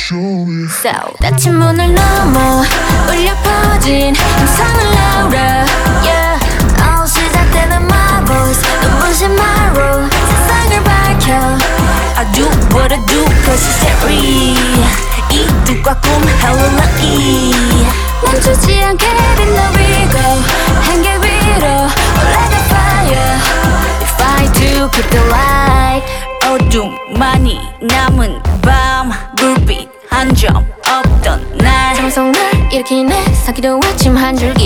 So 닫힌 문을 넘어 울려 퍼진 함성을 나오라 yeah. 시작되는 my voice 눈부신 my role 세상을 밝혀 I do what I do cause it's every 이 뜻과 꿈 hello lucky 멈추지 않게 빛나리고 한계 위로 올라가 fire We fight to keep the light 어둠만이 남은 밤 불빛 한 점 없던 날 정성 날 일으키네 사기도 아침 한 줄기